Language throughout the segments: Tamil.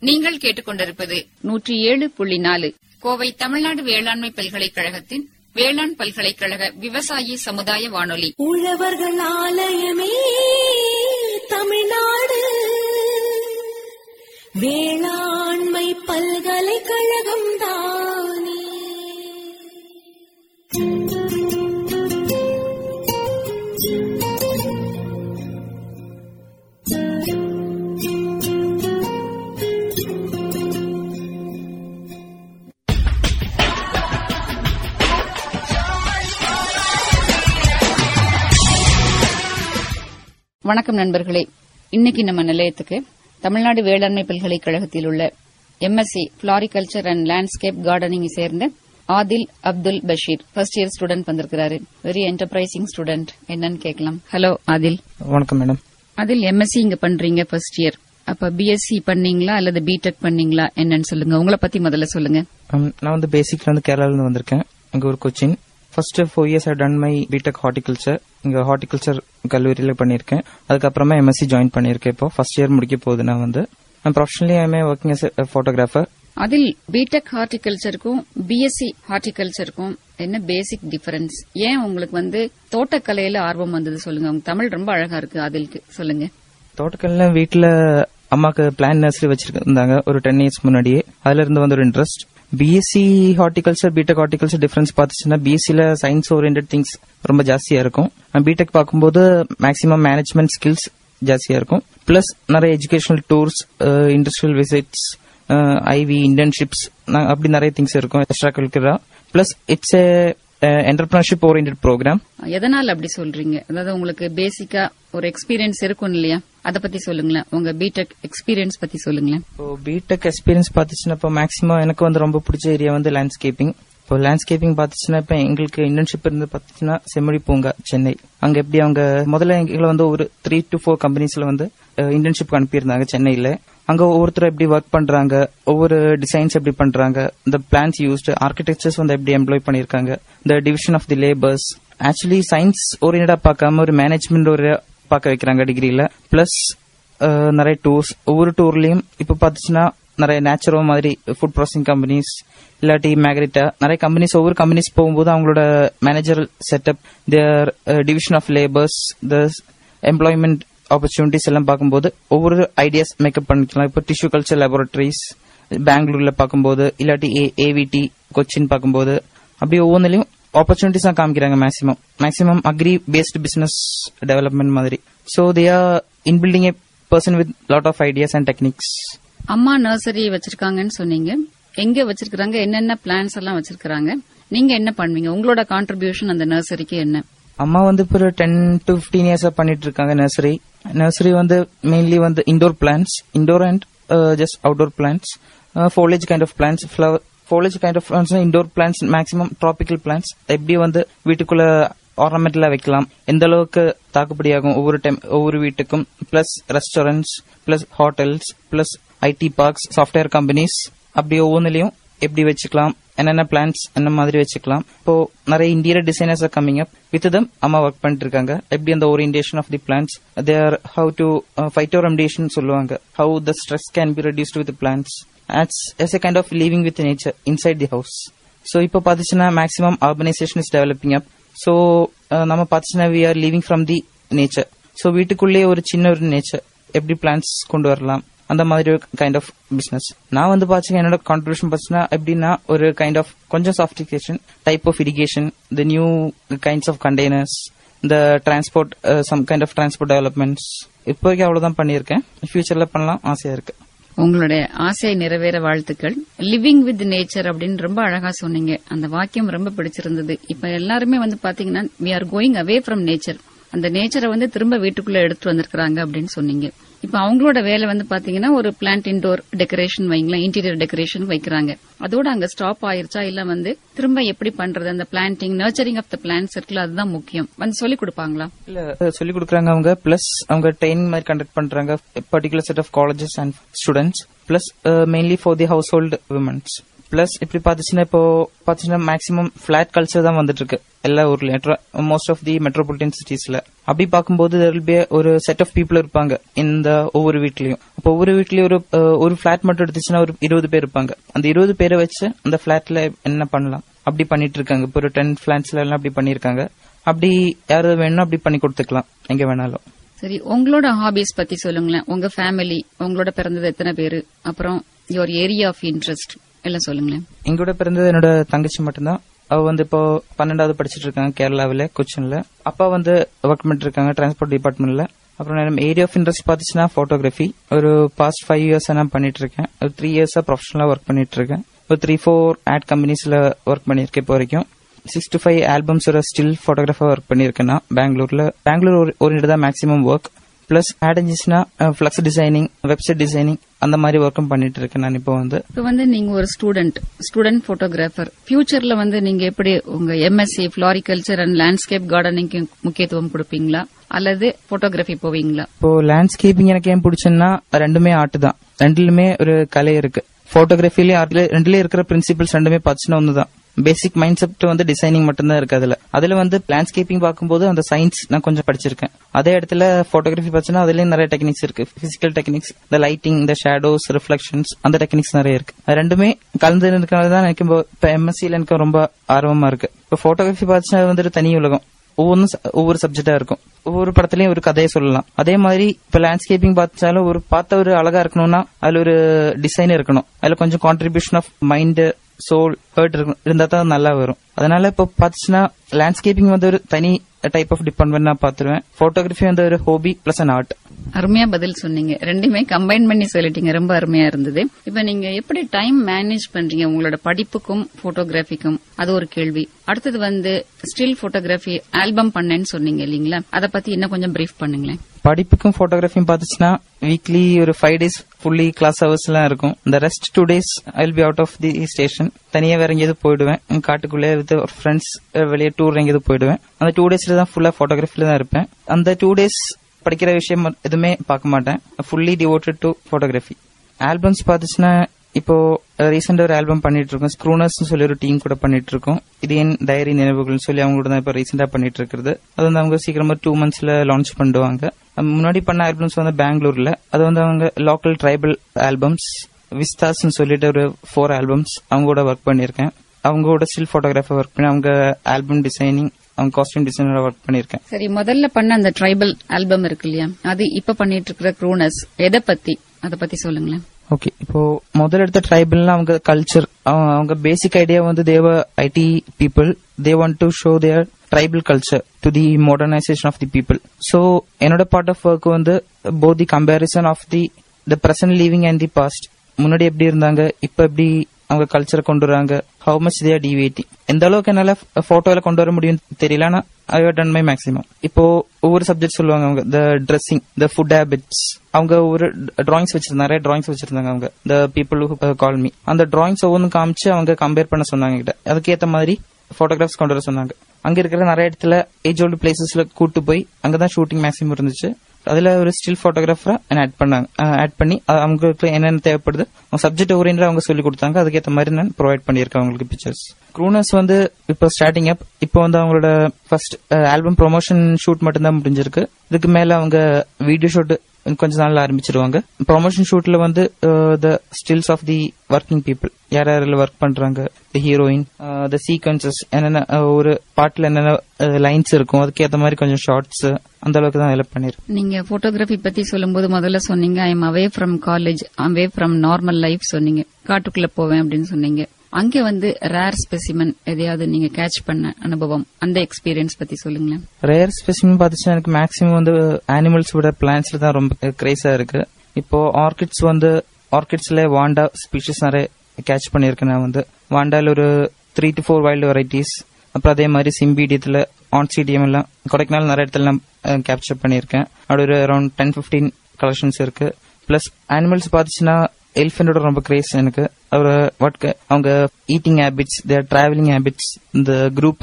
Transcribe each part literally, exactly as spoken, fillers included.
நீங்கள் கேட்டுக்கொண்டிருப்பது நூற்றி ஏழு புள்ளி நாலு கோவை தமிழ்நாடு வேளாண்மை பல்கலைக்கழகத்தின் வேளாண் பல்கலைக்கழக விவசாயி சமுதாய வானொலி. உழவர்கள் ஆலயமே தமிழ்நாடு வேளாண்மை பல்கலைக்கழகம் தானே. வணக்கம் நண்பர்களே. இன்னைக்கு நம்ம நிலையத்துக்கு தமிழ்நாடு வேளாண்மை பல்கலைக்கழகத்தில் உள்ள MSc floriculture and landscape gardening சேர்ந்த Adil Abdul Basheer first year student வந்திருக்கிறாரு. Very enterprising student. என்னன்னு கேட்கலாம். ஹலோ ஆதில். வணக்கம் மேடம். ஆதில், எம்எஸ்சி இங்க பண்றீங்க ஃபர்ஸ்ட் இயர். அப்ப பிஎஸ்சி பண்ணீங்களா அல்லது பிடெக் பண்ணீங்களா என்னன்னு சொல்லுங்க. உங்களை பத்தி முதல்ல சொல்லுங்க. நான் வந்து பேசிக்ல வந்து கேரளால இருந்து வந்திருக்கேன். இங்க ஒரு Cochin. First four years I done my BTech horticulture. இங்க ஹார்டிகல்ச்சர் கல்லூரியில பண்ணிருக்கேன். அதுக்கப்புறமா எம்எஸ்சி ஜாயின் பண்ணிருக்கேன். இப்போ ஃபர்ஸ்ட் இயர் முடிக்க போகுது. நான் வந்து professionally I am working as a photographer. அதில் பிடெக் ஹார்டிகல்ச்சருக்கும் பிஎஸ்சி ஹார்டிகல்ச்சருக்கும் என்ன பேசிக் டிஃபரன்ஸ்? ஏன் உங்களுக்கு வந்து தோட்டக்கலையில ஆர்வம் வந்தது சொல்லுங்க. உங்க தமிழ் ரொம்ப அழகா இருக்கு. அதிலுக்கு சொல்லுங்க. தோட்டக்கலையில வீட்டுல அம்மாக்கு பிளான் நர்சரி வச்சிருந்தாங்க ஒரு டென் இயர்ஸ் முன்னாடியே. அதுல இருந்து வந்து ஒரு interest. BSc horticulture BTech horticulture difference பார்த்துச்சுன்னா பிஎஸ்சில சயின்ஸ் ஓரியன்டட் திங்ஸ் ரொம்ப ஜாஸ்தியா இருக்கும். பிடெக் பார்க்கும்போது மேக்ஸிமம் மேனேஜ்மெண்ட் ஸ்கில்ஸ் ஜாஸ்தியா இருக்கும். பிளஸ் நிறைய educational tours, industrial visits, IV internships அப்படி நிறைய திங்ஸ் இருக்கும் எக்ஸ்ட்ரா கரிக்குலரா. Plus it's a entrepreneurship oriented programme. எதனால அப்படி சொல்றீங்க? அதாவது உங்களுக்கு பேசிக்கா ஒரு எக்ஸ்பீரியன்ஸ் இருக்கும் இல்லையா? அத பத்தி சொல்லுங்களேன். உங்க பிடெக் எக்ஸ்பீரியன்ஸ் பத்தி சொல்லுங்களேன். பிடெக் எக்ஸ்பீரியன்ஸ் பாத்துச்சுன்னா இப்போ மேக்ஸிமம் எனக்கு வந்து ரொம்ப பிடிச்ச ஏரியா வந்து லேண்ட்ஸ்கேப்பிங். இப்போ லேண்ட்ஸ்கேப்பிங் பாத்துச்சுன்னா இப்ப எங்களுக்கு இன்டர்ன்ஷிப் இருந்து பாத்துச்சுன்னா செம்மொழி பூங்கா சென்னை. அங்க எப்படி அவங்க முதல்ல எங்களை வந்து ஒரு த்ரீ டு ஃபோர் கம்பெனிஸ்ல வந்து இன்டர்ன்ஷிப் அனுப்பியிருந்தாங்க சென்னையில. அங்க ஒவ்வொருத்தரும் எப்படி ஒர்க் பண்றாங்க, ஒவ்வொரு டிசைன்ஸ் எப்படி பண்றாங்க, இந்த பிளான்ஸ் யூஸ்ட், ஆர்கிடெக்சர்ஸ் வந்து எப்படி எம்ப்ளாய் பண்ணிருக்காங்க, இந்த division of the labours. Actually science ஓரியன்டா பார்க்காம ஒரு மேனேஜ்மெண்ட் ஒரு பார்க்க வைக்கிறாங்க டிகிரியில. பிளஸ் நிறைய டூர்ஸ். ஒவ்வொரு டூர்லயும் இப்ப பாத்துச்சுன்னா நிறைய நேச்சுரோ மாதிரி ஃபுட் ப்ராசஸிங் கம்பெனிஸ், இல்லாட்டி மேக்ரிட்டா, நிறைய கம்பெனிஸ். ஒவ்வொரு கம்பெனிஸ் போகும்போது அவங்களோட managerial setup, their division of labours, the employment opportunities எல்லாம் பார்க்கும்போது ஒவ்வொரு ஐடியாஸ் மேக்கப் பண்ணிக்கலாம். இப்போ டிஷ்யூ கல்ச்சர் லேபரட்டரிஸ் பெங்களூர்ல பார்க்கும்போது, இல்லாட்டி ஏவிடி கொச்சின் பார்க்கும்போது அப்படி ஒவ்வொன்றிலையும் ஆப்பர்ச்சுனிட்டிஸ் தான் காமிக்கிறாங்க. Maximum maximum agri based business development மாதிரி. So they are in building a person with lot of ideas and techniques. அம்மா நர்சரி வச்சிருக்காங்கன்னு சொன்னீங்க. எங்க வச்சிருக்காங்க? என்னென்ன பிளான்ஸ் எல்லாம் வச்சிருக்காங்க? நீங்க என்ன பண்ணுவீங்க? உங்களோட கான்ட்ரிபியூஷன் அந்த நர்சரிக்கு என்ன? அம்மா வந்து இப்போ ஒரு டென் டு பிப்டீன் இயர்ஸா பண்ணிட்டு இருக்காங்க நர்சரி. நர்சரி வந்து மெயின்லி வந்து indoor plants, indoor and just outdoor plants, foliage kind of plants, flower foliage kind of plants, indoor plants, maximum tropical plants. எப்படி வந்து வீட்டுக்குள்ள ஆர்னமெண்ட்ல வைக்கலாம், எந்த அளவுக்கு தாக்குப்படியாகும் ஒவ்வொரு டைம் ஒவ்வொரு வீட்டுக்கும். Plus restaurants, plus hotels, plus IT parks, software companies, அப்படி ஒவ்வொன்றிலையும் எப்படி வச்சுக்கலாம், என்னென்ன பிளான்ஸ் என்ன மாதிரி வச்சுக்கலாம். இப்போ நிறைய interior designers coming up. With them அம்மா ஒர்க் பண்ணிட்டு இருக்காங்க. எப்படி அந்த orientation of the plants, their how to phytoremediation சொல்லுவாங்க, how the stress can be reduced with plants as a kind of living with nature inside the house. So இப்போ பாத்தீங்கன்னா maximum urbanization is developing up. So நம்ம பாத்தீங்கன்னா we are living from the nature. So வீட்டுக்குள்ளே ஒரு சின்ன ஒரு நேச்சர் எப்படி பிளான்ஸ் கொண்டு வரலாம், அந்த மாதிரி ஒரு கைண்ட் ஆஃப் பிசினஸ். நான் வந்து பாத்தீங்கன்னா என்னோட கான்ட்ரிபியூஷன் பாத்தீங்கன்னா எப்படின்னா ஒரு கைண்ட் ஆஃப் கொஞ்சம் sophistication, type of irrigation, the new kinds of containers, இந்த transport, some kind of transport developments. இப்போதைக்கு அவ்வளவுதான் பண்ணியிருக்கேன். ஃபியூச்சர்ல பண்ணலாம் ஆசையா இருக்கு. உங்களுடைய ஆசையை நிறைவேற வாழ்த்துக்கள். லிவிங் வித் நேச்சர் அப்படின்னு ரொம்ப அழகா சொன்னீங்க. அந்த வாக்கியம் ரொம்ப பிடிச்சிருந்தது. இப்ப எல்லாருமே வந்து பாத்தீங்கன்னா we are going away from nature. அந்த நேச்சரை வந்து திரும்ப வீட்டுக்குள்ள எடுத்துட்டு வந்திருக்காங்க அப்படின்னு சொன்னீங்க. இப்ப அவங்களோட வேலை வந்து பாத்தீங்கன்னா ஒரு பிளான்ட் இன்டோர் டெக்கரேஷன் வைங்களா, இன்டீரியர் டெக்கரேஷன் வைக்கிறாங்க. அதோட அங்க ஸ்டாப் ஆயிருச்சா இல்ல வந்து திரும்ப எப்படி பண்றது, அந்த planting nurturing of the plants இருக்குல்ல, அதுதான் முக்கியம். வந்து சொல்லி கொடுப்பாங்களா? இல்ல சொல்லி கொடுக்குறாங்க அவங்க. பிளஸ் அவங்க ட்ரெயினிங் மாதிரி கண்டக்ட் பண்றாங்க particular set of colleges and students. Plus mainly for the household womens. Plus இப்படி பாத்தீங்கன்னா இப்போ பாத்தீங்கன்னா மேக்ஸிமம் பிளாட் கல்ச்சர் தான் வந்துட்டு இருக்கு எல்லா ஊர்லயும், மோஸ்ட் ஆஃப் தி மெட்ரோபாலிட்டன் சிட்டிஸ்ல. அப்படி பார்க்கும்போது there will be ஒரு செட் ஆஃப் பீப்புள் இருப்பாங்க இந்த ஒவ்வொரு வீட்லயும். அப்போ ஒவ்வொரு வீட்லயும் ஒரு ஒரு பிளாட் மட்டும் எடுத்துச்சுன்னா ஒரு இருபது பேர் இருப்பாங்க. அந்த இருபது பேரை வச்சு அந்த பிளாட்ல என்ன பண்ணலாம் அப்படி பண்ணிட்டு இருக்காங்க. இப்போ ஒரு டென் பிளாட்ஸ்ல எல்லாம் அப்படி பண்ணிருக்காங்க. அப்படி யாராவது வேணும்னா அப்படி பண்ணி கொடுத்துக்கலாம் எங்க வேணாலும். சரி, உங்களோட ஹாபிஸ் பத்தி சொல்லுங்களேன். உங்க ஃபேமிலி, உங்களோட பிறந்தது எத்தனை பேரு, அப்புறம் யுவர் ஏரியா ஆஃப் இன்ட்ரெஸ்ட் எல்லாம் சொல்லுங்களேன். எங்களோட பிறந்தது என்னோட தங்கச்சி மட்டும்தான். அவ வந்து இப்போ பன்னெண்டாவது படிச்சிட்டு இருக்காங்க கேரளாவில கொச்சின்ல. அப்பா வந்து ஒர்க் பண்ணிட்டு இருக்காங்க டிரான்ஸ்போர்ட் டிபார்ட்மெண்ட்ல. அப்புறம் ஏரியா ஆஃப் இன்ட்ரெஸ்ட் பாத்துச்சுன்னா போட்டோகிராஃபி. ஒரு பாஸ்ட் ஃபைவ் இயர்ஸ் நான் பண்ணிட்டு இருக்கேன். ஒரு த்ரீ இயர்ஸா ப்ரொஃபஷனலா ஒர்க் பண்ணிட்டு இருக்கேன். ஒரு த்ரீ ஃபோர் ஆட் கம்பெனிஸ்ல ஒர்க் பண்ணிருக்கேன் இப்போ வரைக்கும். சிக்ஸ் டு ஃபைவ் ஆல்பம்ஸ் ஒரு ஸ்டில் போட்டோகிராஃபர் ஒர்க் பண்ணிருக்கேன் நான் பெங்களூர்ல. பெங்களூர் ஓரியன்ட் தான் மேக்ஸிமம் ஒர்க். பிளஸ் ஆட் இருந்துச்சுன்னா பிளக்ஸ் டிசைனிங், வெப்சைட் டிசைனிங் அந்த மாதிரி ஒர்க்கும் பண்ணிட்டு இருக்கேன் நான் இப்போ வந்து. இப்போ வந்து நீங்க ஒரு ஸ்டூடெண்ட் ஸ்டூடெண்ட் போட்டோகிராஃபர். ஃபியூச்சர்ல வந்து நீங்க எப்படி உங்க எம்எஸ்சி ஃபிளாரிகல்ச்சர் அண்ட் லேண்ட்ஸ்கேப் கார்டனிங்க்கு முக்கியத்துவம் கொடுப்பீங்களா அல்லது போட்டோகிராஃபி போவீங்களா? இப்போ லேண்ட்ஸ்கேப்பிங் எனக்கு ஏன் பிடிச்சுன்னா ரெண்டுமே ஆர்ட் தான். ரெண்டுலுமே ஒரு கலை இருக்கு. போட்டோகிராஃபிலயும் ஆர்ட்ல ரெண்டுலயும் இருக்கிற பிரின்சிபல்ஸ் ரெண்டுமே பாத்துச்சுன்னா ஒண்ணுதான். பேசிக் மைண்ட் செட் வந்து டிசைனிங் மட்டும் தான் இருக்கு அதுல. அதுல வந்து லேண்ட்ஸ்கேப்பிங் பார்க்கும்போது அந்த சயின்ஸ் நான் கொஞ்சம் படிச்சிருக்கேன். அதே இடத்துல போட்டோகிராஃபி பார்த்தீங்கன்னா அதுலயும் நிறைய டெக்னிக்ஸ் இருக்கு. பிசிக்கல் டெக்னிக்ஸ், இந்த லைட்டிங், இந்த ஷேடோஸ், ரிஃப்ளெக்ஷன்ஸ், அந்த டெக்னிக்ஸ் நிறைய இருக்கு. அது ரெண்டுமே கலந்து இருக்கிறதுதான் எனக்கு இப்போ எம்எஸ்சில எனக்கு ரொம்ப ஆர்வமா இருக்கு. இப்போ போட்டோகிராஃபி பார்த்தீங்கன்னா வந்துட்டு தனி உலகம். ஒவ்வொன்றும் ஒவ்வொரு சப்ஜெக்டா இருக்கும். ஒவ்வொரு படத்துலயும் ஒரு கதையை சொல்லலாம். அதே மாதிரி இப்ப லேண்ட்ஸ்கேப்பிங் பார்த்தாலும் ஒரு பார்த்த ஒரு அழகா இருக்கணும்னா அதுல ஒரு டிசைன் இருக்கணும். அதுல கொஞ்சம் contribution of mind, soul, heart இருந்தா தான் நல்லா வரும். அதனால இப்ப பாத்துச்சுன்னா லேண்ட்ஸ்கேப்பிங் வந்து ஒரு தனி டைப் ஆஃப் டிபார்ட்மெண்ட் நான் பாத்துருவேன். போட்டோகிராஃபி வந்து ஒரு ஹாபி பிளஸ் அன் ஆர்ட். அருமையா பதில் சொன்னீங்க. ரெண்டுமே கம்பைன் பண்ணி சொல்லிட்டீங்க. ரொம்ப அருமையா இருந்தது. இப்ப நீங்க எப்படி டைம் மேனேஜ் பண்றீங்க உங்களோட படிப்புக்கும் போட்டோகிராஃபிக்கும்? அது ஒரு கேள்வி. அடுத்தது வந்து ஸ்டில் போட்டோகிராஃபி ஆல்பம் பண்ணேன்னு சொன்னீங்க இல்லீங்களா? அதை பத்தி இன்னும் கொஞ்சம் பிரீஃப் பண்ணுங்களேன். படிப்புக்கும் போட்டோகிராஃபியும் பாத்துச்சுன்னா வீக்லி ஒரு five days fully class hours எல்லாம் இருக்கும். இந்த rest two days I will be out of the station. தனியா வேற எங்கேயாவது போயிடுவேன். காட்டுக்குள்ளே வித் ஃப்ரெண்ட்ஸ் வெளியே டூர் எங்கேயாவது போயிடுவேன். அந்த டூ டேஸ்ல தான் ஃபுல்லா போட்டோகிராஃபில தான் இருப்பேன். அந்த டூ டேஸ் படிக்கிற விஷயம் எதுவுமே பார்க்க மாட்டேன். Fully devoted to photography. Albums பாத்துச்சுன்னா இப்போ ரீசெண்டா ஒரு ஆல்பம் பண்ணிட்டு இருக்கோம். ஸ்க்ரூனர்ஸ் சொல்லி ஒரு டீம் கூட பண்ணிட்டு இருக்கோம். இது என் டைரி நினைவுகள் சொல்லி அவங்களோட தான் இப்போ ரீசெண்டா பண்ணிட்டு இருக்கிறது. அது வந்து அவங்க சீக்கிரமா டூ மந்த்ஸ்ல லான்ச் பண்ணுவாங்க. முன்னாடி பண்ண ஆல்பம்ஸ் வந்து பெங்களூர்ல. அது வந்து அவங்க லோக்கல் ட்ரைபல் ஆல்பம்ஸ். விஸ்தாஸ் சொல்லிட்டு ஒரு ஃபோர் ஆல்பம்ஸ் அவங்க கூட ஒர்க் பண்ணிருக்கேன். அவங்க கூட ஸ்டில் போட்டோகிராஃபர் ஒர்க் பண்ணி அவங்க ஆல்பம் டிசைனிங், அவங்க காஸ்டியூம் டிசைனரா ஒர்க் பண்ணிருக்கேன். சரி, முதல்ல பண்ண அந்த ட்ரைபல் ஆல்பம் இருக்கு இல்லையா, அது இப்ப பண்ணிட்டு இருக்கிற க்ரூனஸ் எதை பத்தி, அதை பத்தி சொல்லுங்களேன். ஓகே, இப்போ முதல் எடுத்த ட்ரைபல்னா அவங்க கல்ச்சர், அவங்க பேசிக் ஐடியா வந்து தேவ ஐடி people, they want to show their tribal culture to the modernisation of the people. So என்னோட பார்ட் ஆஃப் ஒர்க் வந்து both the comparison of the the present living and the past. முன்னாடி எப்படி இருந்தாங்க, இப்ப எப்படி அவங்க கல்ச்சரை கொண்டு வராங்க, how much they are deviating. எந்த அளவுக்கு என்னால போட்டோல கொண்டு வர முடியும் தெரியல, ஆனா I have done my maximum. இப்போ ஒவ்வொரு சப்ஜெக்ட் சொல்லுவாங்க அவங்க, த ட்ரெஸ்ஸிங், த ஃபுட் ஹேபிட்ஸ். அவங்க ஒரு டிராயிங்ஸ் வச்சிருந்தாங்க, நிறைய டிராயிங்ஸ் வச்சிருந்தாங்க அவங்க, the people who call me. அந்த டிராயிங்ஸ் ஒவ்வொன்றும் காமிச்சு அவங்க கம்பேர் பண்ண சொன்னாங்க கிட்ட. அதுக்கேற்ற மாதிரி போட்டோகிராஃப்ஸ் கொண்டு வர சொன்னாங்க. அங்க இருக்கிற நிறைய இடத்துல ஏஜ் ஓல்டு பிளேசஸ்ல கூட்டு போய் அங்கதான் ஷூட்டிங் மேக்ஸிமம் இருந்துச்சு. அதுல ஒரு ஸ்டில் போட்டோகிராஃபரா ஆட் பண்ணாங்க. ஆட் பண்ணி அவங்களுக்கு என்னென்ன தேவைப்படுது சப்ஜெக்ட் ஓரியன்டா அவங்க சொல்லி கொடுத்தாங்க. அதுக்கேற்ற மாதிரி நான் ப்ரொவைட் பண்ணிருக்கேன் அவங்களுக்கு பிக்சர்ஸ். க்ரூனர்ஸ் வந்து இப்போ ஸ்டார்டிங் அப். இப்போ வந்து அவங்களோட ஃபர்ஸ்ட் ஆல்பம் ப்ரொமோஷன் ஷூட் மட்டும்தான் முடிஞ்சிருக்கு. இதுக்கு மேல அவங்க வீடியோ ஷூட் கொஞ்ச நாள்ல ஆரம்பிச்சிருவாங்க. ப்ரொமோஷன் ஷூட்ல வந்து the stills of the working people, யார் யாரெல்லாம் ஒர்க் பண்றாங்க, தி ஹீரோயின், த சீக்வன்சஸ், என்னென்ன ஒரு பாட்டுல என்னென்ன லைன்ஸ் இருக்கும், அதுக்கேற்ற மாதிரி கொஞ்சம் ஷார்ட்ஸ், அந்த அளவுக்கு தான் ஹெல்ப் பண்ணிருக்கேன். நீங்க போட்டோகிராஃபி பத்தி சொல்லும்போது முதல்ல சொன்னீங்க I am away from college, away from normal life சொன்னீங்க. காட்டுக்குள்ள போவேன் அப்படின்னு சொன்னீங்க. அங்கே வந்து ரேர் ஸ்பெசிமன் எதையாவது நீங்க கேட்ச் பண்ண அனுபவம், அந்த எக்ஸ்பீரியன்ஸ் பத்தி சொல்லுங்களேன். ரேர் ஸ்பெசிமன் பாத்துச்சுன்னா எனக்கு மேக்ஸிமம் வந்து அனிமல்ஸ் விட பிளான்ட்ஸ்ல தான் ரொம்ப கிரேஸா இருக்கு. இப்போ ஆர்கிட்ஸ் வந்து ஆர்கிட்ஸ்ல வாண்டா ஸ்பீஷிஸ் நிறைய கேட்ச் பண்ணிருக்கேன். நான் வந்து வாண்டால ஒரு three to four wild varieties, அப்புறம் அதே மாதிரி சிம்பீடியத்துல ஆன்சீடியம் எல்லாம் கொடைக்கானல் நிறைய இடத்துல நான் கேப்சர் பண்ணிருக்கேன். அப்படி ஒரு அரௌண்ட் டென் பிப்டீன் கலெக்ஷன்ஸ் இருக்கு. பிளஸ் அனிமல்ஸ் பாத்துச்சுன்னா எலிஃபென்டோட ரொம்ப கிரேஸ் எனக்கு. அவங்க eating habits, their travelling habits, இந்த குரூப்பா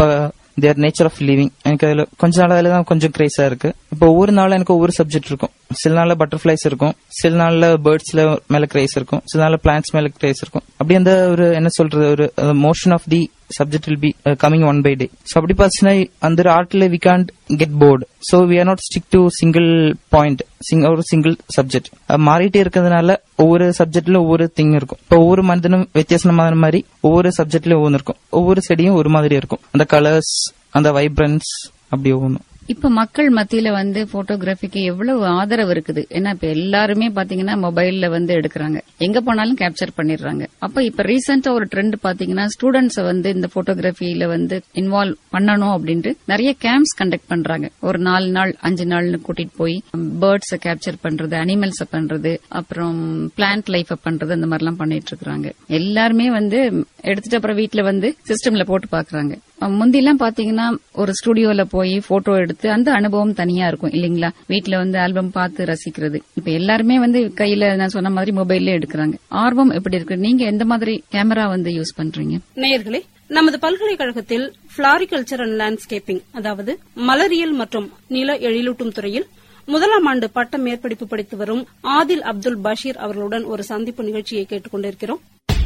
தேர் நேச்சர் ஆஃப் லிவிங். எனக்கு அதுல கொஞ்ச நாள் அதுல தான் கொஞ்சம் கிரேஸா இருக்கு. இப்போ ஒவ்வொரு நாளும் எனக்கு ஒவ்வொரு சப்ஜெக்ட் இருக்கும். சில நாள்ல பட்டர்ஃபிளைஸ் இருக்கும், சில நாள்ல பேர்ட்ஸ்ல மேல கிரேஸ் இருக்கும், சில நாள்ல பிளான்ட்ஸ் மேல கிரேஸ் இருக்கும். அப்படி அந்த ஒரு என்ன சொல்றது ஒரு motion of the subject will be uh, coming one by day. So அப்படி பாத்தீங்கன்னா அந்த ஆர்ட்ல we can't get bored. So we are not stick to single point, sing or single subject. மாறிட்டே இருக்கிறதுனால ஒவ்வொரு சப்ஜெக்ட்ல ஒவ்வொரு திங் இருக்கும். இப்போ ஒவ்வொரு மனிதனும் வித்தியாசமான மாதிரி ஒவ்வொரு சப்ஜெக்ட்ல ஒவ்வொன்று இருக்கும். ஒவ்வொரு செடியும் ஒரு மாதிரி இருக்கும். அந்த கலர்ஸ், அந்த வைப்ரன்ஸ் அப்படி ஒவ்வொன்றும். இப்ப மக்கள் மத்தியில வந்து போட்டோகிராஃபிக்கு எவ்வளவு ஆதரவு இருக்குது. ஏன்னா இப்ப எல்லாருமே பாத்தீங்கன்னா மொபைல்ல வந்து எடுக்கிறாங்க, எங்க போனாலும் கேப்சர் பண்ணிடுறாங்க. அப்ப இப்ப ரீசெண்டா ஒரு ட்ரெண்ட் பாத்தீங்கன்னா ஸ்டூடெண்ட்ஸ் வந்து இந்த போட்டோகிராஃபில வந்து இன்வால்வ் பண்ணணும் அப்படின்ட்டு நிறைய கேம்ப்ஸ் கண்டக்ட் பண்றாங்க. ஒரு நாலு நாள் அஞ்சு நாள்னு கூட்டிட்டு போய் பேர்ட்ஸ கேப்சர் பண்றது, அனிமல்ஸ பண்றது, அப்புறம் பிளான்ட் லைஃப பண்றது, அந்த மாதிரி எல்லாம் பண்ணிட்டு இருக்காங்க. எல்லாருமே வந்து எடுத்துட்டு அப்புறம் வீட்டுல வந்து சிஸ்டம்ல போட்டு பாக்குறாங்க. முந்திலாம் பாத்தீங்கன்னா ஒரு ஸ்டுடியோல போய் போட்டோ எடுத்து அந்த அனுபவம் தனியா இருக்கும் இல்லீங்களா? வீட்டுல வந்து ஆல்பம் பார்த்து ரசிக்கிறது. இப்ப எல்லாருமே வந்து கையில நான் சொன்ன மாதிரி மொபைல்ல எடுக்கிறாங்க. ஆர்வம் எப்படி இருக்கு? நீங்க எந்த மாதிரி கேமரா வந்து யூஸ் பண்றீங்க? நேயர்களே, நமது பல்கலைக்கழகத்தில் பிளாரிகல்ச்சர் அண்ட் லேண்ட்ஸ்கேப்பிங், அதாவது மலரியல் மற்றும் நில எழிலூட்டும் துறையில் முதலாம் ஆண்டு பட்ட மேற்படிப்பு படித்து வரும் ஆதில் அப்துல் பஷீர் அவர்களுடன் ஒரு சந்திப்பு நிகழ்ச்சியை கேட்டுக் கொண்டிருக்கிறோம்.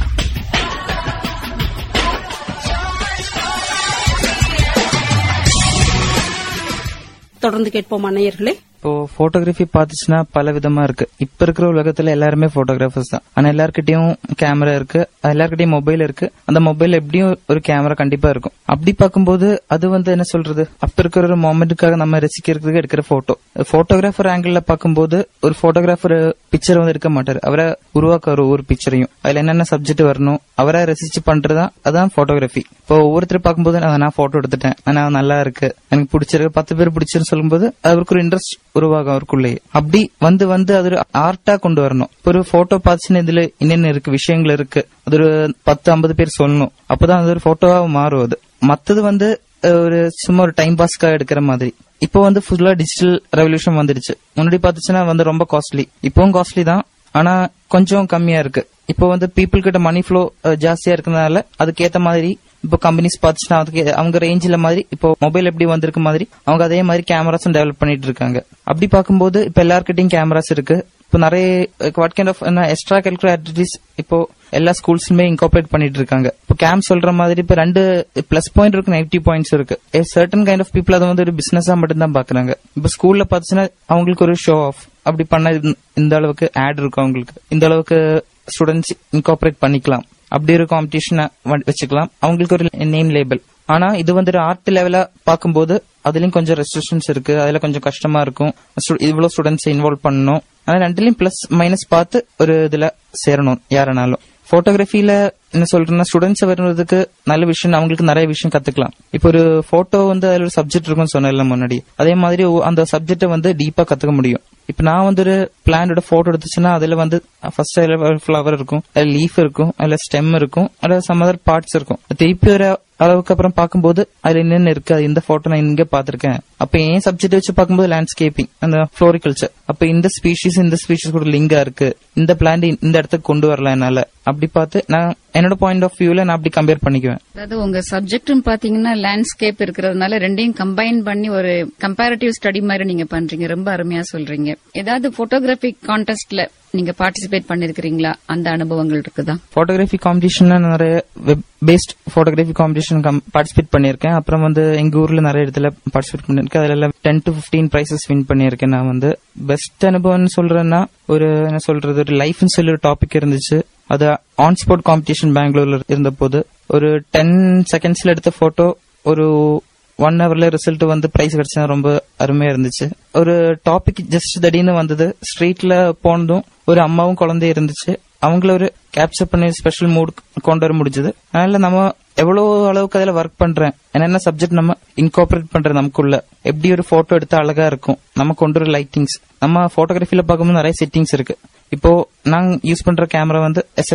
தொடர்ந்து கேட்போம் நேயர்களே. இப்போ போட்டோகிராஃபி பாத்துச்சுன்னா பல விதமா இருக்கு. இப்ப இருக்கிற உலகத்துல எல்லாருமே போட்டோகிராஃபர்ஸ் தான். ஆனா எல்லார்கிட்டயும் கேமரா இருக்கு, எல்லார்கிட்டயும் மொபைல் இருக்கு. அந்த மொபைல் எப்படியும் ஒரு கேமரா கண்டிப்பா இருக்கும். அப்படி பார்க்கும்போது அது வந்து என்ன சொல்றது, அப்ப இருக்கிற ஒரு மொமெண்ட்டுக்காக நம்ம ரசிக்கிறதுக்கு எடுக்கிற போட்டோ. போட்டோகிராஃபர் ஆங்கிள் பார்க்கும்போது ஒரு போட்டோகிராஃபர் பிக்சர் வந்து எடுக்க மாட்டாரு, அவரை உருவாக்குற ஒவ்வொரு பிக்சரையும் அதுல என்னென்ன சப்ஜெக்ட் வரணும் அவரை ரசிச்சு பண்றதா அதான் போட்டோகிராஃபி. இப்போ ஒவ்வொருத்தர் பார்க்கும்போது நான் போட்டோ எடுத்துட்டேன், நான் நல்லா இருக்கு, எனக்கு பிடிச்சிருக்கு, பத்து பேர் பிடிச்சிருன்னு சொல்லும்போது அவருக்கு ஒரு இன்ட்ரெஸ்ட் உருவாகும் அவருக்குள்ளே. அப்படி வந்து வந்து அது ஒரு ஆர்ட்டா கொண்டு வரணும். ஒரு போட்டோ பார்த்துச்சுன்னா இதுல என்னென்ன இருக்கு, விஷயங்கள் இருக்கு, அது ஒரு பத்து ஐம்பது பேர் சொல்லணும், அப்பதான் அது ஒரு போட்டோவா மாறும். அது மத்தது வந்து ஒரு சும்மா ஒரு டைம் பாஸ்க்காக எடுக்கிற மாதிரி. இப்போ வந்து ஃபுல்லா டிஜிட்டல் ரெவல்யூஷன் வந்துருச்சு. முன்னாடி பாத்துச்சுன்னா வந்து ரொம்ப காஸ்ட்லி, இப்பவும் காஸ்ட்லி தான், ஆனா கொஞ்சம் கம்மியா இருக்கு. இப்போ வந்து பீப்புள் கிட்ட மணி ஃப்ளோ ஜாஸ்தியா இருக்கிறதுனால அதுக்கேத்த மாதிரி இப்போ கம்பெனிஸ் பாத்துச்சுன்னா அதுக்கு அவங்க ரேஞ்சில மாதிரி இப்போ மொபைல் எப்படி வந்திருக்க மாதிரி அவங்க அதே மாதிரி கேமராஸும் டெவலப் பண்ணிட்டு இருக்காங்க. அப்படி பார்க்கும்போது இப்ப எல்லார்கிட்டையும் கேமராஸ் இருக்கு. இப்போ நிறைய what kind of extra curricular activities இப்போ எல்லா ஸ்கூல்ஸ்லுமே இன்கார்பரேட் பண்ணிட்டு இருக்காங்க. இப்போ கேம்ப் சொல்ற மாதிரி இப்ப ரெண்டு பிளஸ் பாயிண்ட் இருக்கு, நெகட்டிவ் பாயிண்ட்ஸ் இருக்கு. சர்டன் கைண்ட் ஆஃப் பீப்புள் அதை வந்து ஒரு பிசினஸா மட்டும் தான் பாக்குறாங்க. இப்போ ஸ்கூல்ல பாத்துச்சுன்னா அவங்களுக்கு ஒரு ஷோ ஆஃப் அப்படி பண்ண இந்த அளவுக்கு ஆட் இருக்கும், அவங்களுக்கு இந்த அளவுக்கு ஸ்டூடெண்ட்ஸ் இன்கார்பரேட் பண்ணிக்கலாம், அப்படி ஒரு காம்படிஷன் வச்சுக்கலாம், அவங்களுக்கு ஒரு நேம் லேபிள். ஆனா இது வந்து ஒரு ஆர்ட் லெவலா பார்க்கும்போது அதுலயும் கொஞ்சம் ரெஸ்ட்ரிக்ஷன்ஸ் இருக்கு, அதுல கொஞ்சம் கஷ்டமா இருக்கும். இவ்வளவு ஸ்டூடெண்ட்ஸ் இன்வால்வ் பண்ணணும், ஆனா ரெண்டுலயும் பிளஸ் மைனஸ் பார்த்து ஒரு இதுல சேரணும் யாருனாலும். போட்டோகிராஃபில என்ன சொல்றேன்னா ஸ்டூடெண்ட்ஸ் வருவதுக்கு நல்ல விஷயம், அவங்களுக்கு நிறைய விஷயம் கத்துக்கலாம். இப்போ ஒரு போட்டோ வந்து அதுல ஒரு சப்ஜெக்ட் இருக்கும்னு சொன்னேன்ல முன்னாடி, அதே மாதிரி அந்த சப்ஜெக்ட வந்து டீப்பா கத்துக்க முடியும். இப்ப நான் வந்து ஒரு பிளான்டோட போட்டோ எடுத்துச்சுன்னா அதுல வந்து ஃபர்ஸ்ட் ஃபிளவர் இருக்கும், அதுல லீஃப் இருக்கும், அதுல ஸ்டெம் இருக்கும், அதுல சம் அதர் பார்ட்ஸ் இருக்கும். திருப்பி ஒரு அளவுக்கு அப்புறம் பார்க்கும்போது அதுல என்னென்ன இருக்கு, அது இந்த போட்டோ நான் இங்க பாத்திருக்கேன். அப்ப ஏன் சப்ஜெக்ட் வச்சு பார்க்கும்போது லேண்ட்ஸ்கேப்பிங், அந்த ஃப்ளோரிகல்ச்சர், அப்ப இந்த ஸ்பீஷிஸ் இந்த ஸ்பீஷிஸ் கூட லிங்கா இருக்கு, இந்த பிளான்ட் இந்த இடத்துக்கு கொண்டு வரலாம் என்னால. அப்படி பார்த்து நான் என்னோட பாயிண்ட் ஆஃப் வியூல நான் அப்படி கம்பேர் பண்ணிக்குவேன். அதாவது உங்க சப்ஜெக்டும் பாத்தீங்கன்னா லேண்ட்ஸ்கேப் இருக்கிறதுனால ரெண்டையும் கம்பைன் பண்ணி ஒரு கம்பேரிட்டிவ் ஸ்டடி மாதிரி நீங்க பண்றீங்க. ரொம்ப அருமையா சொல்றீங்க. ஏதாவது போட்டோகிராஃபி கான்டெஸ்ட்ல நீங்க பார்ட்டிசிபேட் பண்ணிருக்கீங்களா? அந்த அனுபவங்கள் இருக்குதா? போட்டோகிராஃபி காம்படிஷன்ல நிறைய web based photography competition participate பண்ணிருக்கேன். அப்புறம் வந்து எங்க ஊர்ல நிறைய இடத்துல பார்ட்டிசிபேட் பண்ணிருக்கேன். அதுல ten to fifteen prizes win பண்ணிருக்கேன். நான் வந்து பெஸ்ட் அனுபவம்னு சொல்றேன்னா ஒரு என்ன சொல்றது, ஒரு லைஃப்னு சொல்லி ஒரு டாபிக் இருந்துச்சு. அது ஆன் ஸ்பாட் காம்படிஷன் பெங்களூர்ல இருந்த போது ஒரு டென் செகண்ட்ஸ்ல எடுத்த போட்டோ ஒரு ஒன் ஹவர்ல ரிசல்ட் வந்து பிரைஸ் கிடைச்சா ரொம்ப அருமையா இருந்துச்சு. ஒரு டாபிக் ஜஸ்ட் தடின்னு வந்தது. ஸ்ட்ரீட்ல போனதும் ஒரு அம்மாவும் குழந்தையும் இருந்துச்சு. அவங்கள ஒரு கேப்சர் பண்ணி ஸ்பெஷல் மூட் கொண்டு வர முடிஞ்சது. அதனால நம்ம எவ்வளவு அளவுக்கு அதுல ஒர்க் பண்றேன், என்னென்ன சப்ஜெக்ட் நம்ம இன்கார்பரேட் பண்றேன், நமக்குள்ள எப்படி ஒரு போட்டோ எடுத்தா அழகா இருக்கும், நம்ம கொண்டு ஒரு லைட்டிங்ஸ். நம்ம போட்டோகிராஃபில பார்க்கும்போது நிறைய செட்டிங்ஸ் இருக்கு. இப்போ நாங்க யூஸ் பண்ற கேமரா வந்து SLR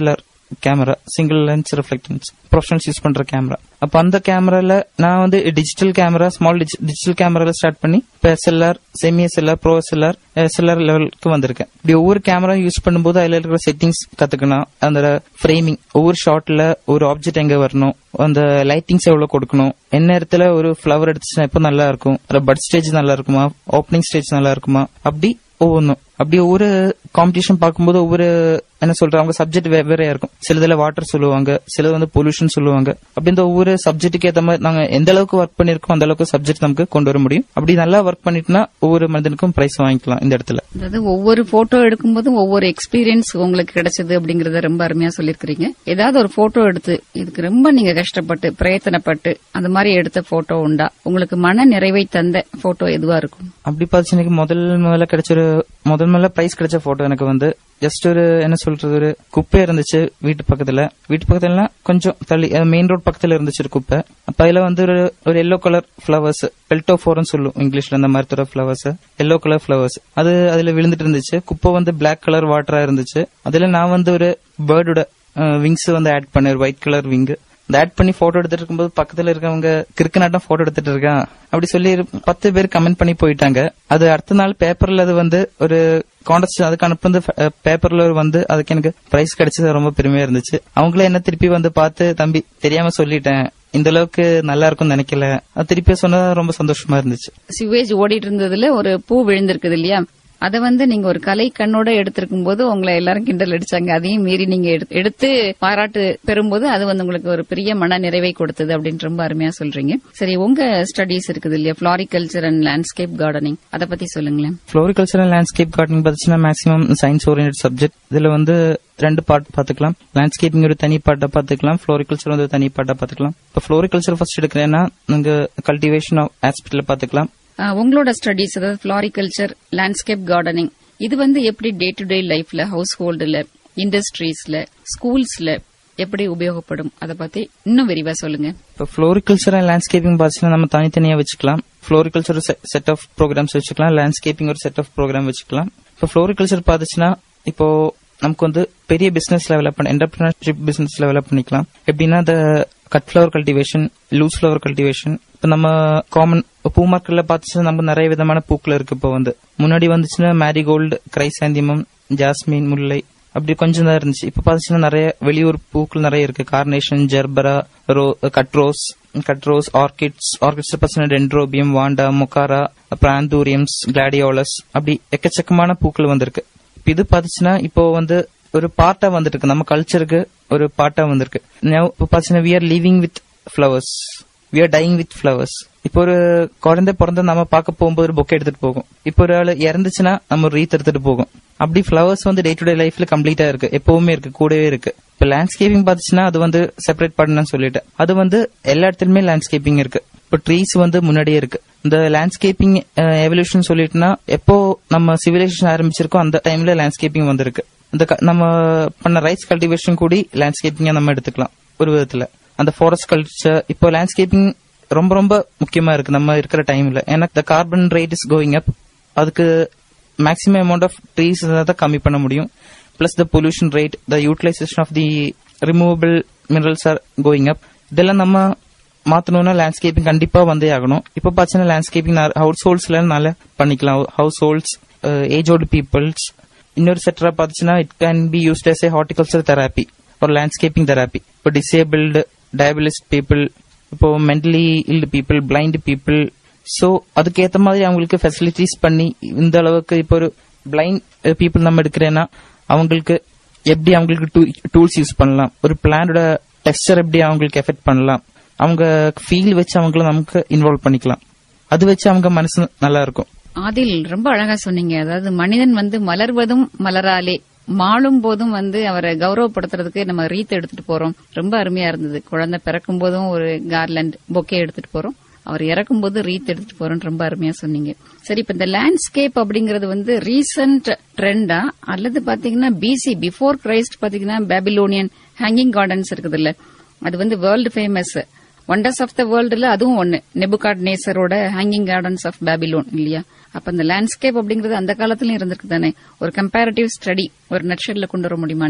camera, single lens reflectance professionals use பண்ற கேமரா. அப்ப அந்த கேமரால நான் வந்து டிஜிட்டல் கேமரா, ஸ்மால் டிஜிட்டல் கேமரால ஸ்டார்ட் பண்ணி இப்ப SLR, semi SLR, pro SLR, SLR லெவலுக்கு வந்திருக்கேன். இப்படி ஒவ்வொரு கேமரா யூஸ் பண்ணும்போது அதுல இருக்கிற செட்டிங்ஸ் கத்துக்கணும். அந்த ஃப்ரேமிங், ஒவ்வொரு ஷாட்ல ஒரு ஆப்ஜெக்ட் எங்க வரணும், அந்த லைட்டிங்ஸ் எவ்வளவு கொடுக்கணும், என்ன நேரத்துல ஒரு ஃபிளவர் எடுத்துச்சுன்னா எப்ப நல்லா இருக்கும், பட் ஸ்டேஜ் நல்லா இருக்குமா, ஓப்பனிங் ஸ்டேஜ் நல்லா இருக்குமா, அப்படி ஒவ்வொன்றும். அப்படி ஒவ்வொரு காம்படிஷன் பார்க்கும்போது ஒவ்வொரு என்ன சொல்றாங்க சப்ஜெக்ட் வேறையா இருக்கும். சிலதுல வாட்டர் சொல்லுவாங்க, சிலது வந்து பொல்யூஷன் சொல்லுவாங்க. அப்படி இந்த ஒவ்வொரு சப்ஜெக்ட்டுக்கு ஏற்ற மாதிரி நாங்க எந்த அளவுக்கு ஒர்க் பண்ணிருக்கோம் அந்த அளவுக்கு சப்ஜெக்ட் நமக்கு கொண்டு வர முடியும். அப்படி நல்லா ஒர்க் பண்ணிட்டுனா ஒவ்வொரு மனிதனுக்கும் பிரைஸ் வாங்கிக்கலாம் இந்த இடத்துல. அதாவது ஒவ்வொரு போட்டோ எடுக்கும்போதும் ஒவ்வொரு எக்ஸ்பீரியன்ஸ் உங்களுக்கு கிடைச்சது அப்படிங்கறத ரொம்ப அருமையா சொல்லிருக்கீங்க. ஏதாவது ஒரு போட்டோ எடுத்து இதுக்கு ரொம்ப நீங்க கஷ்டப்பட்டு பிரயத்தனப்பட்டு அந்த மாதிரி எடுத்த போட்டோ உண்டா? உங்களுக்கு மன நிறைவை தந்த போட்டோ எதுவா இருக்கும்? அப்படி பார்த்து எனக்கு முதல் முதல்ல கிடைச்ச ஒரு முதல் முதல்ல பிரைஸ் கிடைச்ச போட்டோ எனக்கு வந்து ஜஸ்ட் ஒரு என்ன சொல்றது ஒரு குப்பை இருந்துச்சு வீட்டு பக்கத்துல. வீட்டு பக்கத்துல கொஞ்சம் தள்ளி மெயின் ரோட் பக்கத்துல இருந்துச்சு ஒரு குப்பை. அப்ப அதுல வந்து ஒரு ஒரு எல்லோ கலர் பிளவர்ஸ், பெல்டோஃபோர்னு சொல்லும் இங்கிலீஷ்ல, அந்த மாதிரி தர பிளவர்ஸ், எல்லோ கலர் பிளவர்ஸ் அது அதுல விழுந்துட்டு இருந்துச்சு. குப்பை வந்து பிளாக் கலர் வாட்டரா இருந்துச்சு. அதுல நான் வந்து ஒரு பேர்டோட விங்ஸ் வந்து ஆட் பண்ணேன், ஒரு ஒயிட் கலர் விங். ஆட் பண்ணி போட்டோ எடுத்துட்டு இருக்கும்போது பக்கத்துல இருக்கவங்க கிறுக்கு நாட்டம் போட்டோ எடுத்துட்டு இருக்கான் அப்படி சொல்லி பத்து பேர் கமெண்ட் பண்ணி போயிட்டாங்க. அது அடுத்த நாள் பேப்பர்ல அது வந்து ஒரு கான்டெஸ்ட் அதுக்கு அனுப்புறது பேப்பர்ல வந்து அதுக்கு எனக்கு பிரைஸ் கிடைச்சது ரொம்ப பெருமையா இருந்துச்சு. அவங்களே என்ன திருப்பி வந்து பார்த்து, தம்பி தெரியாம சொல்லிட்டேன், இந்த அளவுக்கு நல்லா இருக்கும்னு நினைக்கல, அது திருப்பி சொன்னது ரொம்ப சந்தோஷமா இருந்துச்சு. சிவேஜ் ஓடிட்டு இருந்ததுல ஒரு பூ விழுந்திருக்குது இல்லையா, அதை வந்து நீங்க ஒரு கலை கண்ணோட எடுத்திருக்கும் போது உங்களை எல்லாரும் கிண்டல் அடிச்சாங்க. அதையும் மீறி நீங்க எடுத்து பாராட்டு பெறும்போது அது வந்து உங்களுக்கு ஒரு பெரிய மன நிறைவை கொடுத்தது அப்படின்னு ரொம்ப அருமையா சொல்றீங்க. சரி, உங்க ஸ்டடீஸ் இருக்குது இல்லையா, ஃபிளாரிகல்ச்சர் அண்ட் லேண்ட்ஸ்கேப் கார்டனிங், அதை பத்தி சொல்லுங்களேன். ஃபிளாரிகல்ச்சர் அண்ட் லேண்ட்ஸ்கேப் கார்டனிங் பாத்தீங்கன்னா மேக்ஸிமம் சயின்ஸ் ஓரியன்டட் சப்ஜெக்ட். இதுல வந்து ரெண்டு பார்ட் பாத்துக்கலாம். லேண்ட்ஸ்கேப்பிங் ஒரு தனி பார்ட்டா பாத்துக்கலாம், ஃபிளாரிகல்ச்சர் வந்து தனி பார்ட்டா பாத்துக்கலாம். இப்ப ஃபிளாரிகல்ச்சர் ஃபர்ஸ்ட் எடுக்கிறேன்னா நாங்க கல்டிவேஷன் ஆஃப் ஆஸ்பெக்ட்ல பாத்துக்கலாம். உங்களோட ஸ்டடீஸ் அதாவது ஃபிளாரிகல்ச்சர், லேண்ட்ஸ்கேப் கார்டனிங், இது வந்து எப்படி டே டு டே லைஃப்ல, ஹவுஸ் ஹோல்டுல, இண்டஸ்ட்ரீஸ்ல, ஸ்கூல்ஸ்ல எப்படி உபயோகப்படும், அதை பத்தி இன்னும் விரிவா சொல்லுங்க. இப்போ ஃபிளாரிகல்ச்சர் அண்ட் லேண்ட்ஸ்கேப்பிங் பாத்தீங்கன்னா நம்ம தனித்தனியா வச்சுக்கலாம். ஃபிளாரிகல்ச்சர் ஒரு செட் ஆஃப் ப்ரோக்ராம்ஸ் வச்சுக்கலாம், லேண்ட்ஸ்கேப்பிங் ஒரு செட் ஆஃப் ப்ரோக்ராம் வச்சுக்கலாம். இப்போ ஃபிளாரிகல்ச்சர் பாத்துச்சுன்னா இப்போ நமக்கு வந்து பெரிய பிசினஸ் டெவலப் பண்ண, என்டர்பிரினர்ஷிப் பிசினஸ் டெவலப் பண்ணிக்கலாம். எப்படின்னா இந்த cut flower cultivation, loose flower cultivation. இப்ப நம்ம காமன் பூ மார்க்கெட்ல பாத்துச்சுன்னா நம்ம நிறைய விதமான பூக்கள் இருக்கு. இப்போ வந்து முன்னாடி வந்துச்சுன்னா மேரிகோல்டு, கிரைசாந்திமம், ஜாஸ்மின், முல்லை, அப்படி கொஞ்சம் தான் இருந்துச்சு. இப்ப பாத்துச்சுன்னா நிறைய வெளியூர் பூக்கள் நிறைய இருக்கு. Carnation, gerbera, cut rose, cut rose, orchids, orchids பாத்தீங்கன்னா டென்ட்ரோபியம், வாண்டா, மொக்காரா, அப்புறம் ஆந்தூரியம்ஸ், கிளாடியோலஸ், அப்படி எக்கச்சக்கமான பூக்கள் வந்திருக்கு. இது பாத்துச்சுன்னா இப்போ வந்து ஒரு பார்ட்டா வந்துட்டு இருக்கு, நம்ம கல்ச்சருக்கு ஒரு பார்ட்டா வந்திருக்கு. இப்போ பாத்தீங்கன்னா we are living with flowers, we are dying with flowers. இப்போ ஒரு குழந்தை பிறந்த நம்ம பார்க்க போகும்போது ஒரு பொக்கே எடுத்துட்டு போகும். இப்போ ஒரு ஆள் இறந்துச்சுன்னா நம்ம ஒரு ரீத் எடுத்துட்டு போகும். அப்படி ஃபிளவர்ஸ் வந்து டே டு டே லைஃப்ல கம்ப்ளீட்டா இருக்கு, எப்பவுமே இருக்கு, கூடவே இருக்கு. இப்ப லேண்ட்ஸ்கேப்பிங் பாத்துச்சுன்னா அது வந்து செப்பரேட் பண்ணணும்னு சொல்லிட்டு அது வந்து எல்லா இடத்துலயுமே லேண்ட்ஸ்கேப்பிங் இருக்கு. இப்போ ட்ரீஸ் வந்து முன்னாடியே இருக்கு. இந்த லேண்ட்ஸ்கேப்பிங் எவல்யூஷன் சொல்லிட்டுனா எப்போ நம்ம சிவிலைசேஷன் ஆரம்பிச்சிருக்கோ அந்த டைம்ல லேண்ட்ஸ்கேப்பிங் வந்திருக்கு. இந்த நம்ம பண்ண ரைஸ் கல்டிவேஷன் கூடி லேண்ட்ஸ்கேப்பிங்கா நம்ம எடுத்துக்கலாம் ஒரு விதத்துல. அந்த ஃபாரஸ்ட் கல்ச்சர் இப்போ லேண்ட்ஸ்கேப்பிங் ரொம்ப ரொம்ப முக்கியமா இருக்கு நம்ம இருக்கிற டைம்ல. ஏன்னா the carbon rate is going up, அதுக்கு மேக்ஸிமம் அமௌண்ட் ஆஃப் ட்ரீஸ் தான் கம்மி பண்ண முடியும். Plus the pollution rate, the utilisation of the removable minerals are going up. இதெல்லாம் நம்ம மாத்தணும்னா லேண்ட்ஸ்கேப்பிங் கண்டிப்பா வந்தே ஆகணும். இப்ப பாத்தீங்கன்னா லேண்ட்ஸ்கேப்பிங் ஹவுஸ் ஹோல்ட்ஸ்ல நல்லா பண்ணிக்கலாம். Households, age old peoples. இன்னொரு செட்டரா பாத்தீங்கன்னா it can be used as a horticulture therapy ஒரு லேண்ட்ஸ்கேப்பிங் தெராப்பி. இப்போ டிசேபிள்டு, டயபிலிஸ்ட் பீப்புள், இப்போ mentally ill people, blind people, so அதுக்கேற்ற மாதிரி அவங்களுக்கு ஃபெசிலிட்டிஸ் பண்ணி இந்த அளவுக்கு இப்போ ஒரு பிளைண்ட் பீப்புள் நம்ம எடுக்கிறேன்னா அவங்களுக்கு எப்படி அவங்களுக்கு டூல்ஸ் யூஸ் பண்ணலாம், ஒரு பிளானோட டெக்ஸ்சர் எப்படி அவங்களுக்கு எஃபெக்ட் பண்ணலாம், அவங்க ஃபீல் வச்சு அவங்கள நமக்கு இன்வால்வ் பண்ணிக்கலாம். அது வச்சு அவங்க மனசு நல்லா இருக்கும். ஆதில் ரொம்ப அழகா சொன்னீங்க. அதாவது மனிதன் வந்து மலர்வதும் மலராலே, மாளும் போதும் வந்து அவரை கௌரவப்படுத்துறதுக்கு நம்ம ரீத் எடுத்துட்டு போறோம். ரொம்ப அருமையா இருந்தது. குழந்தை பிறக்கும் போதும் ஒரு கார்லண்ட் பொக்கே எடுத்துட்டு போறோம், அவர் இறக்கும் போது ரீத் எடுத்துட்டு போறோம். ரொம்ப அருமையா சொன்னீங்க. சரி, இப்ப இந்த லேண்ட்ஸ்கேப் அப்படிங்கறது வந்து ரீசன்ட் ட்ரெண்டா அல்லது பாத்தீங்கன்னா பிசி பிஃபோர் கிரைஸ்ட் பாத்தீங்கன்னா பாபிலோனியன் ஹேங்கிங் கார்டன்ஸ் இருக்குது இல்ல, அது வந்து world famous wonders of the வேர்ல்டுல அதுவும் ஒன்னு, நெபுகாட்நேசரோட ஹேங்கிங் கார்டன்ஸ் ஆஃப் பாபிலோன் இல்லையா. அப்ப இந்த லேண்ட்ஸ்கேப் அப்படிங்கறது அந்த காலத்திலயும் இருந்திருக்கு தானே. ஒரு கம்பேரிட்டிவ் ஸ்டடி ஒரு நட்ஷெட்ல கொண்டு வர முடியுமா நீங்க?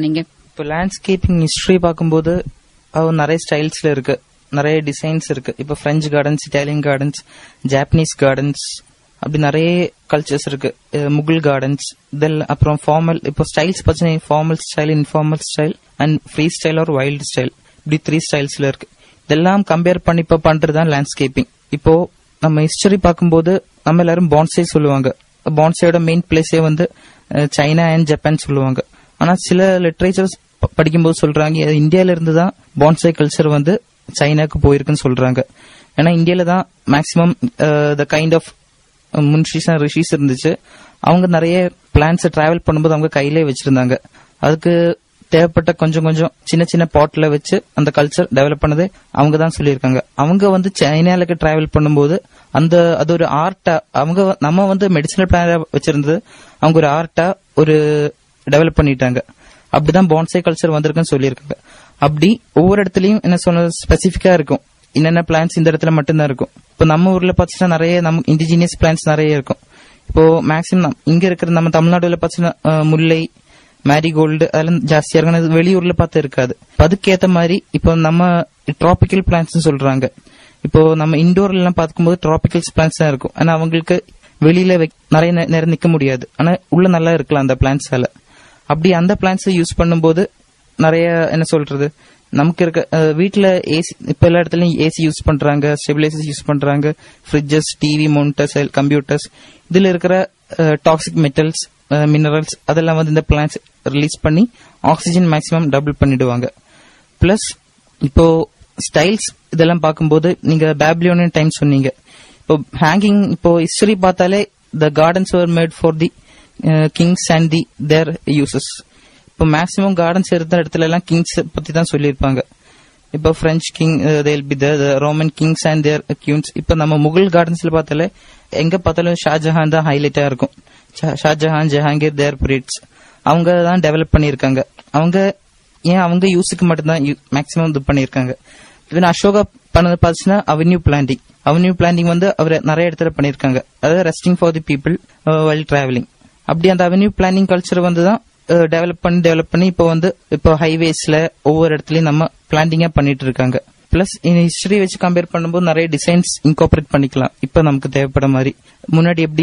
இப்போ லேண்ட்ஸ்கேப்பிங் ஹிஸ்டரி பார்க்கும்போது அது நிறைய ஸ்டைல்ஸ்ல இருக்கு, நிறைய டிசைன்ஸ் இருக்கு. இப்போ French gardens, Italian gardens, Japanese gardens, அப்படி நிறைய கல்ச்சர்ஸ் இருக்கு. முகல் கார்டன்ஸ் இதெல்லாம். அப்புறம் ஃபார்மல், இப்போ ஸ்டைல்ஸ் பார்த்தீங்கன்னா formal style, informal style and free style or wild style, இப்படி த்ரீ ஸ்டைல்ஸ்ல இருக்கு. இதெல்லாம் கம்பேர் பண்ணி இப்போ பண்றதுதான் லேண்ட்ஸ்கேப்பிங். இப்போ நம்ம ஹிஸ்டரி பார்க்கும்போது நம்ம எல்லாரும் பான்சை சொல்லுவாங்க. பான்சையோட மெயின் பிளேஸே வந்து சைனா அண்ட் ஜப்பான் சொல்லுவாங்க. ஆனா சில லிட்ரேச்சர்ஸ் படிக்கும்போது சொல்றாங்க இந்தியால இருந்து தான் பான்சை கல்ச்சர் வந்து சைனாக்கு போயிருக்குன்னு சொல்றாங்க. ஏன்னா இந்தியால தான் maximum the kind of munshis and rishis இருந்துச்சு. அவங்க நிறைய பிளான்ஸ் டிராவல் பண்ணும்போது அவங்க கையிலே வச்சிருந்தாங்க. அதுக்கு தேவைப்பட்ட கொஞ்சம் கொஞ்சம் சின்ன சின்ன பாட்ல வச்சு அந்த கல்ச்சர் டெவலப் பண்ணது அவங்க தான் சொல்லியிருக்காங்க. அவங்க வந்து சைனாலுக்கு டிராவல் பண்ணும்போது அந்த அது ஒரு ஆர்ட்டா, அவங்க நம்ம வந்து மெடிசனல் பிளான் வச்சிருந்தது அவங்க ஒரு ஆர்ட்டா ஒரு டெவலப் பண்ணிட்டாங்க. அப்படிதான் பான்சை கல்ச்சர் வந்திருக்குன்னு சொல்லியிருக்காங்க. அப்படி ஒவ்வொரு இடத்துலயும் என்ன சொன்ன ஸ்பெசிபிக்கா இருக்கும், என்னென்ன பிளான்ஸ் இந்த இடத்துல மட்டும்தான் இருக்கும். இப்போ நம்ம ஊர்ல பாத்தீங்கன்னா நிறைய நம்ம இண்டிஜினியஸ் பிளான்ஸ் நிறைய இருக்கும். இப்போ மேக்சிமம் இங்க இருக்கிற நம்ம தமிழ்நாடுல பாத்தீங்கன்னா முல்லை, மேரிகோல்டு அதெல்லாம் ஜாஸ்தியா இருக்கு. வெளியூர்ல பார்த்து இருக்காது. அதுக்கேத்த மாதிரி இப்போ நம்ம டிராபிக்கல் பிளான்ஸ் சொல்றாங்க. இப்போ நம்ம இண்டோர்ல எல்லாம் பார்க்கும்போது டிராபிக்கல் பிளான்ஸ் தான் இருக்கும். ஆனா அவங்களுக்கு வெளியில நிறைய நேரம் நிக்க முடியாது. ஆனா உள்ள நல்லா இருக்கலாம் அந்த பிளான்ஸால. அப்படி அந்த பிளான்ஸ் யூஸ் பண்ணும்போது நிறைய என்ன சொல்றது, நமக்கு இருக்க வீட்டுல ஏசி, இப்ப எல்லா இடத்துலயும் ஏசி யூஸ் பண்றாங்க, ஸ்டெபிலைசர்ஸ் யூஸ் பண்றாங்க, ஃப்ரிட்ஜஸ், டிவி, மானிட்டர்ஸ், கம்ப்யூட்டர்ஸ், இதுல இருக்கிற டாக்ஸிக் மெட்டல்ஸ், மினரல்ஸ் அதெல்லாம் வந்து இந்த பிளான்ஸ் ரிலீஸ் பண்ணி ஆக்சிஜன் மேக்சிமம் டபுள் பண்ணிடுவாங்க. பிளஸ் இப்போ ஸ்டைல்ஸ் இதெல்லாம் பார்க்கும்போது நீங்க பாபிலோனியன் டைம் சொன்னீங்க. இப்போ ஹேங்கிங், இப்போ ஹிஸ்டரி பார்த்தாலே the gardens were made for the kings and the their uses. இப்போ மேக்சிமம் கார்டன்ஸ் இருந்த இடத்துல எல்லாம் கிங்ஸ் பத்தி தான் சொல்லியிருப்பாங்க. இப்போ French king, they'll be the Roman kings and their queens. இப்போ நம்ம முகல் கார்டன்ஸ்ல பார்த்தாலே எங்க பார்த்தாலும் ஷாஜஹான் தான் ஹைலைட்டா இருக்கும். ஷாஜஹான், ஜஹாங்கீர், தேர் பீரியட்ஸ் அவங்க தான் டெவலப் பண்ணிருக்காங்க. அவங்க ஏன் அவங்க யூஸுக்கு மட்டும்தான் மேக்சிமம் இது பண்ணிருக்காங்க. இவன் அசோகா பண்ணது பாத்தீங்கன்னா அவென்யூ பிளான்டிங். அவென்யூ பிளான்டிங் வந்து அவர் நிறைய இடத்துல பண்ணிருக்காங்க. அதாவது resting for the people while travelling. அப்படி அந்த அவென்யூ பிளானிங் கல்ச்சர் வந்து தான் டெவலப் பண்ணி டெவலப் பண்ணி இப்போ வந்து இப்போ ஹைவேஸ்ல ஒவ்வொரு இடத்துலயும் நம்ம பிளான்டிங்கா பண்ணிட்டு இருக்காங்க. பிளஸ் ஹிஸ்டரி வச்சு கம்பேர் பண்ணும்போது நிறைய டிசைன்ஸ் இன்கார்பரேட் பண்ணிக்கலாம். இப்ப நமக்கு தேவைப்பட மாதிரி முன்னாடி எப்படி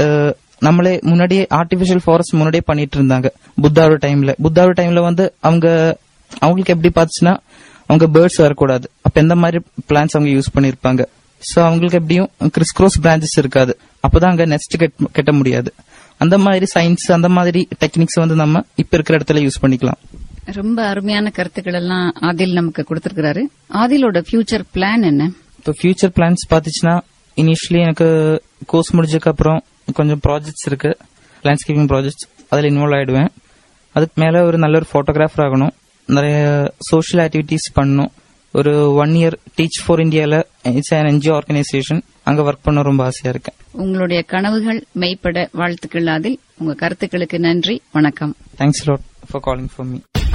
நம்மளே முன்னாடியே ஆர்டிபிஷியல் ஃபாரஸ்ட் முன்னாடியே பண்ணிட்டு இருந்தாங்க புத்தாவோட டைம்ல. புத்தாவோட டைம்ல வந்து அவங்க அவங்களுக்கு எப்படி பாத்துச்சுன்னா அவங்க பேர்ட்ஸ் வரக்கூடாது. அப்ப எந்த மாதிரி பிளான்ஸ் அவங்க யூஸ் பண்ணிருப்பாங்க. சோ அவங்களுக்கு எப்படியும் கிறிஸ் கிராஸ் பிரான்சஸ் இருக்காது. அப்பதான் அங்க நெஸ்ட் கட்ட முடியாது. அந்த மாதிரி சயின்ஸ், அந்த மாதிரி டெக்னிக்ஸ் வந்து நம்ம இப்ப இருக்கிற இடத்துல யூஸ் பண்ணிக்கலாம். ரொம்ப அருமையான கருத்துக்கள் எல்லாம் ஆதில் நமக்கு கொடுத்திருக்கிறாரு. ஆதிலோட ஃபியூச்சர் பிளான் என்ன? இப்போ ஃபியூச்சர் பிளான்ஸ் பாத்தீங்கன்னா இனிஷியலி எனக்கு கோர்ஸ் முடிஞ்சதுக்கு அப்புறம் கொஞ்சம் ப்ராஜெக்ட்ஸ் இருக்கு, லேண்ட்ஸ்கேப்பிங் ப்ராஜெக்ட்ஸ். அதில் இன்வால்வ் ஆயிடுவேன். அதுக்கு மேல ஒரு நல்ல ஒரு போட்டோகிராஃபர் ஆகணும், நிறைய சோஷியல் ஆக்டிவிட்டிஸ் பண்ணணும். ஒரு ஒன் இயர் டீச் ஃபார் இந்தியால இட்ஸ் an என்ஜிஓ ஆர்கனைசேஷன், அங்க ஒர்க் பண்ண ரொம்ப ஆசையா இருக்கேன். உங்களுடைய கனவுகள் மெய்ப்பட வாழ்த்துக்கள். அதில் உங்க கருத்துக்களுக்கு நன்றி, வணக்கம். Thanks lot for calling for me.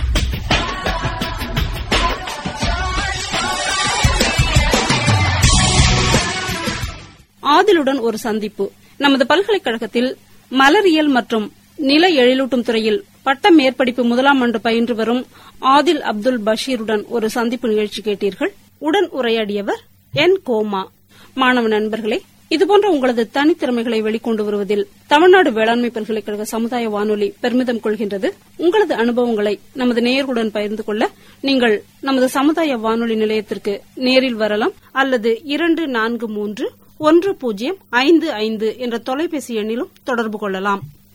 ஆதிலுடன் ஒரு சந்திப்பு. நமது பல்கலைக்கழகத்தில் மலரியல் மற்றும் நில எழிலூட்டும் துறையில் பட்ட மேற்படிப்பு முதலாம் ஆண்டு பயின்று வரும் ஆதில் அப்துல் பஷீருடன் ஒரு சந்திப்பு நிகழ்ச்சி கேட்டீர்கள். உடன் உரையாடியவர் என் கோமா. மாணவ நண்பர்களே, இதுபோன்ற உங்களது தனித்திறமைகளை வெளிக்கொண்டு வருவதில் தமிழ்நாடு வேளாண்மை பல்கலைக்கழக சமுதாய வானொலி பெருமிதம் கொள்கின்றது. உங்களது அனுபவங்களை நமது நேயர்களுடன் பகிர்ந்து கொள்ள நீங்கள் நமது சமுதாய வானொலி நிலையத்திற்கு நேரில் வரலாம் அல்லது இரண்டு நான்கு மூன்று ஒன்று பூஜ்ஜியம் ஐந்து ஐந்து என்ற தொலைபேசி எண்ணிலும் தொடர்பு கொள்ளலாம்.